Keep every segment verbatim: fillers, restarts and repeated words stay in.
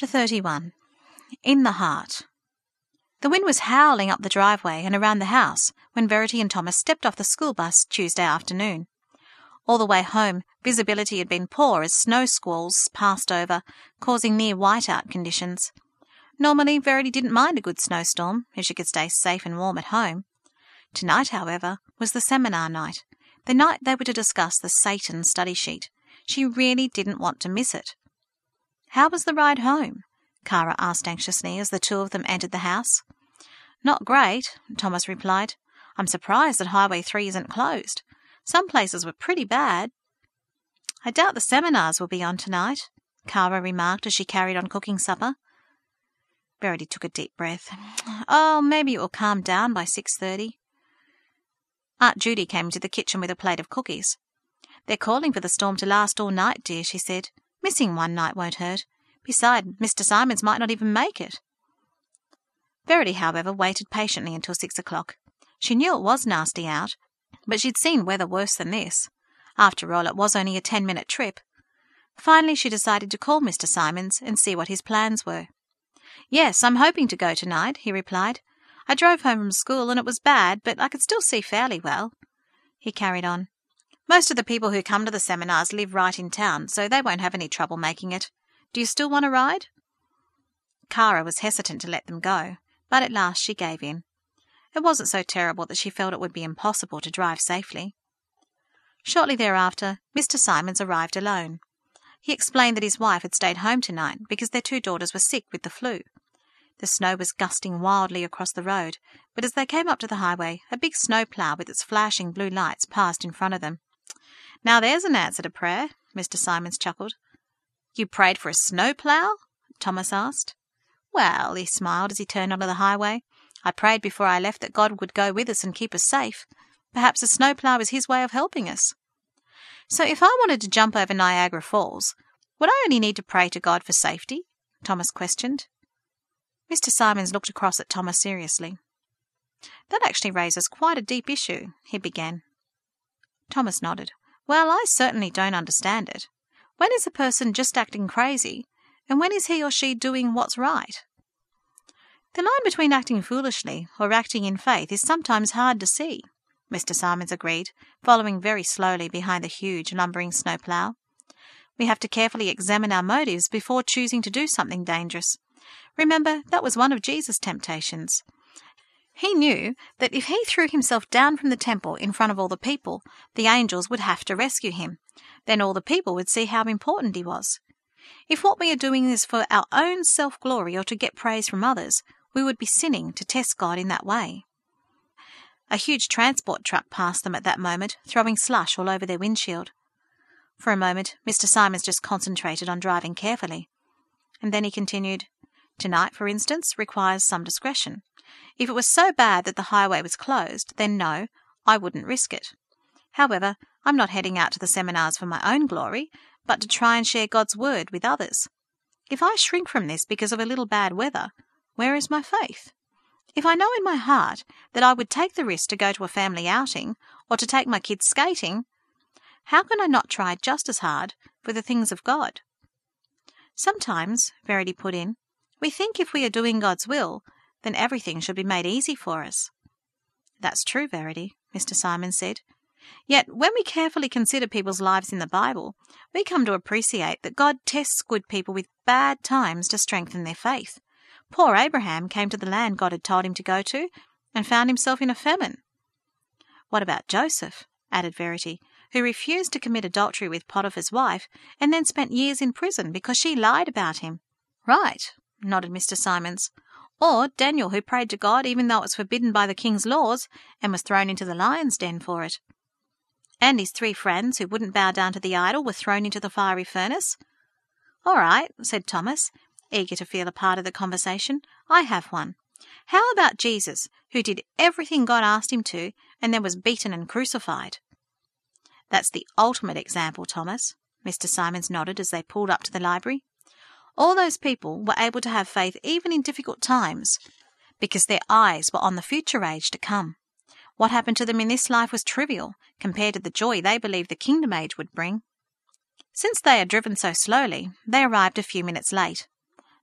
thirty-one. In the Heart. The wind was howling up the driveway and around the house when Verity and Thomas stepped off the school bus Tuesday afternoon. All the way home, visibility had been poor as snow squalls passed over, causing near whiteout conditions. Normally, Verity didn't mind a good snowstorm if she could stay safe and warm at home. Tonight, however, was the seminar night, the night they were to discuss the Satan study sheet. She really didn't want to miss it. "How was the ride home?" Kara asked anxiously as the two of them entered the house. "Not great," Thomas replied. "I'm surprised that Highway three isn't closed. Some places were pretty bad." "I doubt the seminars will be on tonight," Kara remarked as she carried on cooking supper. Verity took a deep breath. "Oh, maybe it will calm down by six thirty. Aunt Judy came into the kitchen with a plate of cookies. "They're calling for the storm to last all night, dear," she said. "Missing one night won't hurt. Besides, Mister Simons might not even make it." Verity, however, waited patiently until six o'clock. She knew it was nasty out, but she'd seen weather worse than this. After all, it was only a ten-minute trip. Finally, she decided to call Mister Simons and see what his plans were. "Yes, I'm hoping to go tonight," he replied. "I drove home from school and it was bad, but I could still see fairly well." He carried on. "Most of the people who come to the seminars live right in town, so they won't have any trouble making it. Do you still want a ride?" Kara was hesitant to let them go, but at last she gave in. It wasn't so terrible that she felt it would be impossible to drive safely. Shortly thereafter, Mister Simons arrived alone. He explained that his wife had stayed home tonight because their two daughters were sick with the flu. The snow was gusting wildly across the road, but as they came up to the highway, a big snow plough with its flashing blue lights passed in front of them. "Now there's an answer to prayer," Mister Simons chuckled. "You prayed for a snow plough?" Thomas asked. "Well," he smiled as he turned onto the highway, "I prayed before I left that God would go with us and keep us safe. Perhaps a snow plough is his way of helping us." "So if I wanted to jump over Niagara Falls, would I only need to pray to God for safety?" Thomas questioned. Mister Simons looked across at Thomas seriously. "That actually raises quite a deep issue," he began. Thomas nodded. "Well, I certainly don't understand it. When is a person just acting crazy, and when is he or she doing what's right?" "The line between acting foolishly or acting in faith is sometimes hard to see," Mister Simons agreed, following very slowly behind the huge, lumbering snowplough. "We have to carefully examine our motives before choosing to do something dangerous. Remember, that was one of Jesus' temptations. He knew that if he threw himself down from the temple in front of all the people, the angels would have to rescue him. Then all the people would see how important he was. If what we are doing is for our own self-glory or to get praise from others, we would be sinning to test God in that way." A huge transport truck passed them at that moment, throwing slush all over their windshield. For a moment, Mister Simons just concentrated on driving carefully. And then he continued, "Tonight, for instance, requires some discretion. If it was so bad that the highway was closed, then no, I wouldn't risk it. However, I'm not heading out to the seminars for my own glory, but to try and share God's word with others. If I shrink from this because of a little bad weather, where is my faith? If I know in my heart that I would take the risk to go to a family outing or to take my kids skating, how can I not try just as hard for the things of God?" "Sometimes," Verity put in, "we think if we are doing God's will, then everything should be made easy for us." "That's true, Verity," Mister Simons said. "Yet when we carefully consider people's lives in the Bible, we come to appreciate that God tests good people with bad times to strengthen their faith. Poor Abraham came to the land God had told him to go to and found himself in a famine." "What about Joseph?" added Verity, "who refused to commit adultery with Potiphar's wife and then spent years in prison because she lied about him." "Right," nodded Mister Simons. "Or Daniel, who prayed to God even though it was forbidden by the king's laws and was thrown into the lion's den for it." "And his three friends who wouldn't bow down to the idol were thrown into the fiery furnace." "All right," said Thomas, eager to feel a part of the conversation. "I have one. How about Jesus, who did everything God asked him to and then was beaten and crucified?" "That's the ultimate example, Thomas," Mister Simons nodded as they pulled up to the library. "All those people were able to have faith even in difficult times because their eyes were on the future age to come. What happened to them in this life was trivial compared to the joy they believed the kingdom age would bring. Since they had driven so slowly, they arrived a few minutes late.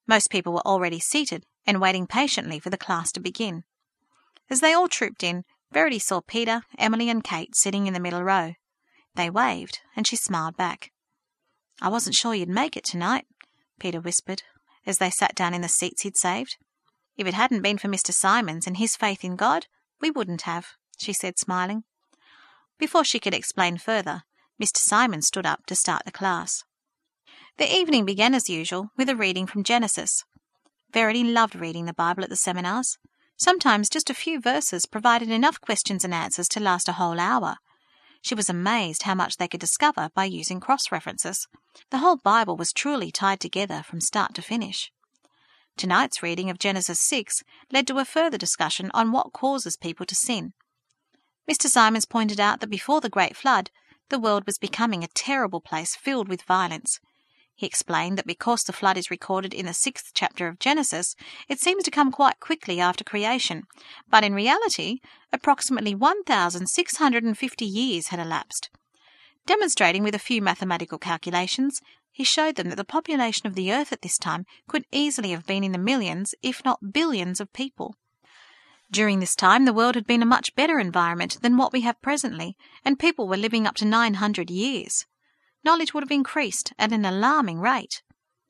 Most people were already seated and waiting patiently for the class to begin. As they all trooped in, Verity saw Peter, Emily and Kate sitting in the middle row. They waved, and she smiled back. "I wasn't sure you'd make it tonight," Peter whispered, as they sat down in the seats he'd saved. "If it hadn't been for Mister Simons and his faith in God, we wouldn't have," she said, smiling. Before she could explain further, Mister Simons stood up to start the class. The evening began as usual with a reading from Genesis. Verity loved reading the Bible at the seminars. Sometimes just a few verses provided enough questions and answers to last a whole hour. She was amazed how much they could discover by using cross-references. The whole Bible was truly tied together from start to finish. Tonight's reading of Genesis six led to a further discussion on what causes people to sin. Mister Simons pointed out that before the Great Flood, the world was becoming a terrible place filled with violence. He explained that because the flood is recorded in the sixth chapter of Genesis, it seems to come quite quickly after creation, but in reality, approximately one thousand six hundred fifty years had elapsed. Demonstrating with a few mathematical calculations, he showed them that the population of the earth at this time could easily have been in the millions, if not billions, of people. During this time, the world had been a much better environment than what we have presently, and people were living up to nine hundred years. Knowledge would have increased at an alarming rate.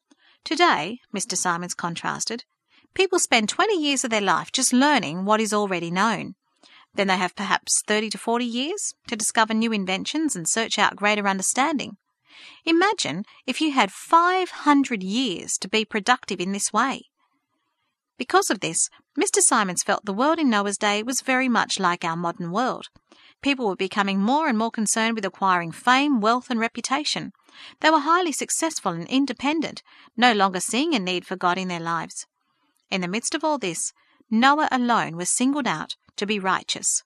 Today, Mister Simons contrasted, people spend twenty years of their life just learning what is already known. Then they have perhaps thirty to forty years to discover new inventions and search out greater understanding. Imagine if you had five hundred years to be productive in this way. Because of this, Mister Simons felt the world in Noah's day was very much like our modern world. People were becoming more and more concerned with acquiring fame, wealth, and reputation. They were highly successful and independent, no longer seeing a need for God in their lives. In the midst of all this, Noah alone was singled out to be righteous.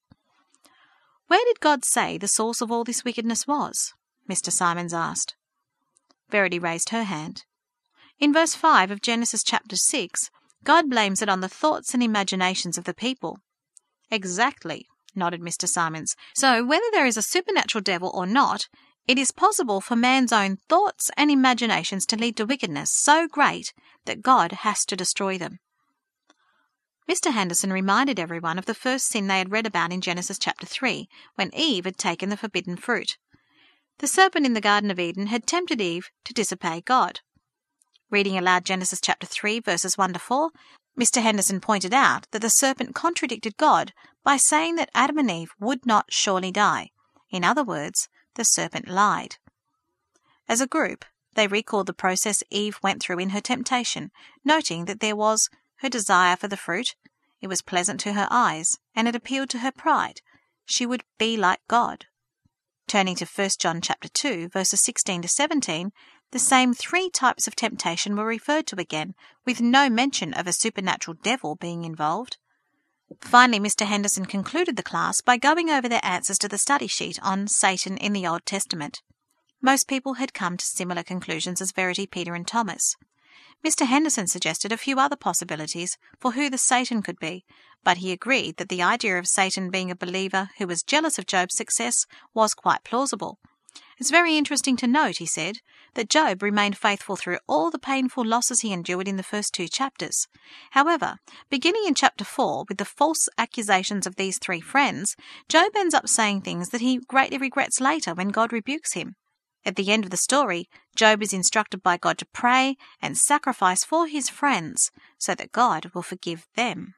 Where did God say the source of all this wickedness was? Mister Simons asked. Verity raised her hand. In verse five of Genesis chapter six, God blames it on the thoughts and imaginations of the people. Exactly, nodded Mister Simons. So whether there is a supernatural devil or not, it is possible for man's own thoughts and imaginations to lead to wickedness so great that God has to destroy them. Mister Henderson reminded everyone of the first sin they had read about in Genesis chapter three, when Eve had taken the forbidden fruit. The serpent in the Garden of Eden had tempted Eve to disobey God. Reading aloud Genesis chapter three, verses one to four, Mister Henderson pointed out that the serpent contradicted God by saying that Adam and Eve would not surely die. In other words, the serpent lied. As a group, they recalled the process Eve went through in her temptation, noting that there was her desire for the fruit, it was pleasant to her eyes, and it appealed to her pride. She would be like God. Turning to First John chapter two, verses sixteen to seventeen, the same three types of temptation were referred to again, with no mention of a supernatural devil being involved. Finally, Mister Henderson concluded the class by going over their answers to the study sheet on Satan in the Old Testament. Most people had come to similar conclusions as Verity, Peter and Thomas. Mister Henderson suggested a few other possibilities for who the Satan could be, but he agreed that the idea of Satan being a believer who was jealous of Job's success was quite plausible. It's very interesting to note, he said, that Job remained faithful through all the painful losses he endured in the first two chapters. However, beginning in chapter four, with the false accusations of these three friends, Job ends up saying things that he greatly regrets later when God rebukes him. At the end of the story, Job is instructed by God to pray and sacrifice for his friends so that God will forgive them.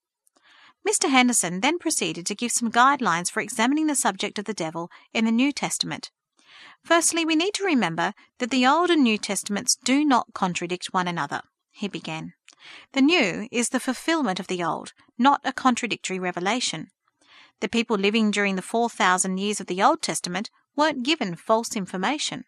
Mister Henderson then proceeded to give some guidelines for examining the subject of the devil in the New Testament. Firstly, we need to remember that the Old and New Testaments do not contradict one another, he began. The New is the fulfillment of the Old, not a contradictory revelation. The people living during the four thousand years of the Old Testament weren't given false information.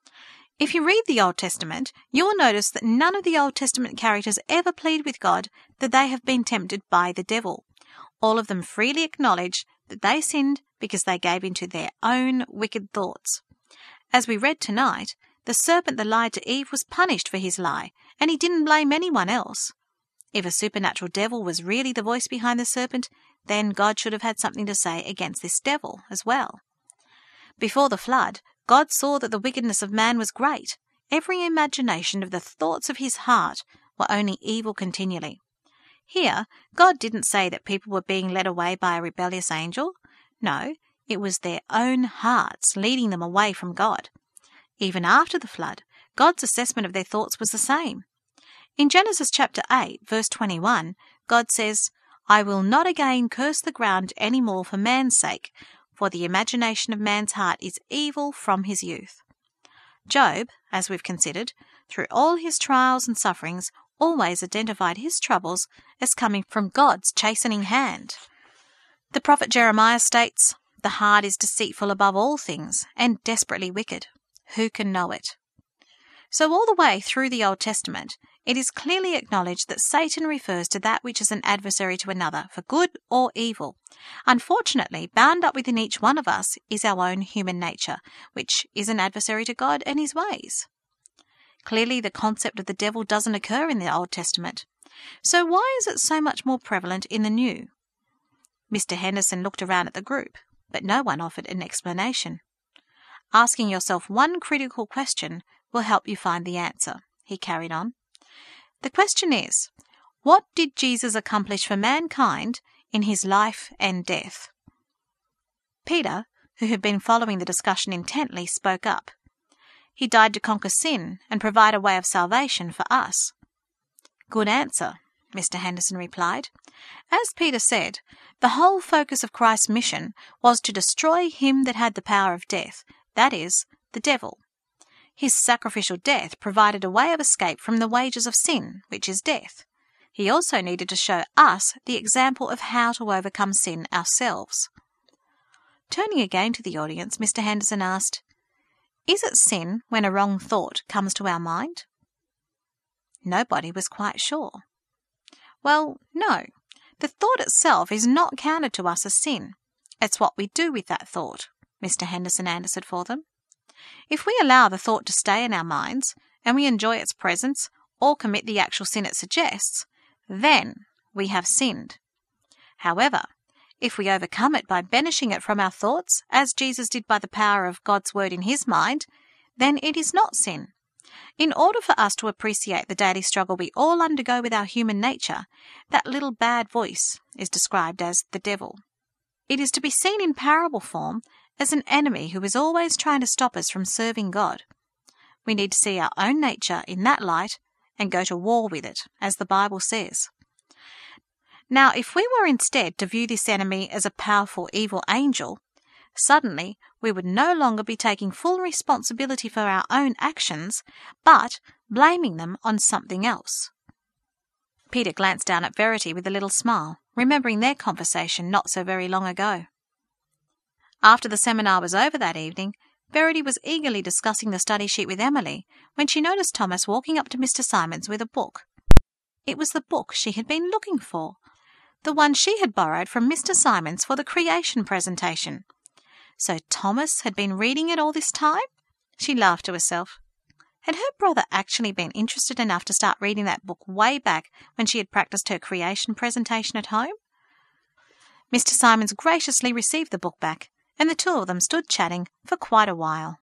If you read the Old Testament, you will notice that none of the Old Testament characters ever plead with God that they have been tempted by the devil. All of them freely acknowledge that they sinned because they gave into their own wicked thoughts. As we read tonight, the serpent that lied to Eve was punished for his lie, and he didn't blame anyone else. If a supernatural devil was really the voice behind the serpent, then God should have had something to say against this devil as well. Before the flood, God saw that the wickedness of man was great. Every imagination of the thoughts of his heart were only evil continually. Here, God didn't say that people were being led away by a rebellious angel. No, it was their own hearts leading them away from God. Even after the flood, God's assessment of their thoughts was the same. In Genesis chapter eight, verse twenty-one, God says, "I will not again curse the ground any more for man's sake, for the imagination of man's heart is evil from his youth." Job, as we've considered, through all his trials and sufferings, always identified his troubles as coming from God's chastening hand. The prophet Jeremiah states, "The heart is deceitful above all things and desperately wicked. Who can know it?" So all the way through the Old Testament, it is clearly acknowledged that Satan refers to that which is an adversary to another, for good or evil. Unfortunately, bound up within each one of us is our own human nature, which is an adversary to God and his ways. Clearly, the concept of the devil doesn't occur in the Old Testament. So why is it so much more prevalent in the New? Mister Henderson looked around at the group, but no one offered an explanation. Asking yourself one critical question will help you find the answer, he carried on. The question is, what did Jesus accomplish for mankind in his life and death? Peter, who had been following the discussion intently, spoke up. He died to conquer sin and provide a way of salvation for us. Good answer, Mister Henderson replied. As Peter said, the whole focus of Christ's mission was to destroy him that had the power of death, that is, the devil. His sacrificial death provided a way of escape from the wages of sin, which is death. He also needed to show us the example of how to overcome sin ourselves. Turning again to the audience, Mister Henderson asked, "Is it sin when a wrong thought comes to our mind?" Nobody was quite sure. Well, no. The thought itself is not counted to us as sin. It's what we do with that thought, Mister Henderson answered for them. If we allow the thought to stay in our minds, and we enjoy its presence, or commit the actual sin it suggests, then we have sinned. However, if we overcome it by banishing it from our thoughts, as Jesus did by the power of God's word in his mind, then it is not sin. In order for us to appreciate the daily struggle we all undergo with our human nature, that little bad voice is described as the devil. It is to be seen in parable form as an enemy who is always trying to stop us from serving God. We need to see our own nature in that light and go to war with it, as the Bible says. Now, if we were instead to view this enemy as a powerful evil angel, suddenly we would no longer be taking full responsibility for our own actions, but blaming them on something else. Peter glanced down at Verity with a little smile, remembering their conversation not so very long ago. After the seminar was over that evening, Verity was eagerly discussing the study sheet with Emily when she noticed Thomas walking up to Mister Simons with a book. It was the book she had been looking for, the one she had borrowed from Mister Simons for the creation presentation. So Thomas had been reading it all this time? She laughed to herself. Had her brother actually been interested enough to start reading that book way back when she had practiced her creation presentation at home? Mister Simons graciously received the book back, and the two of them stood chatting for quite a while.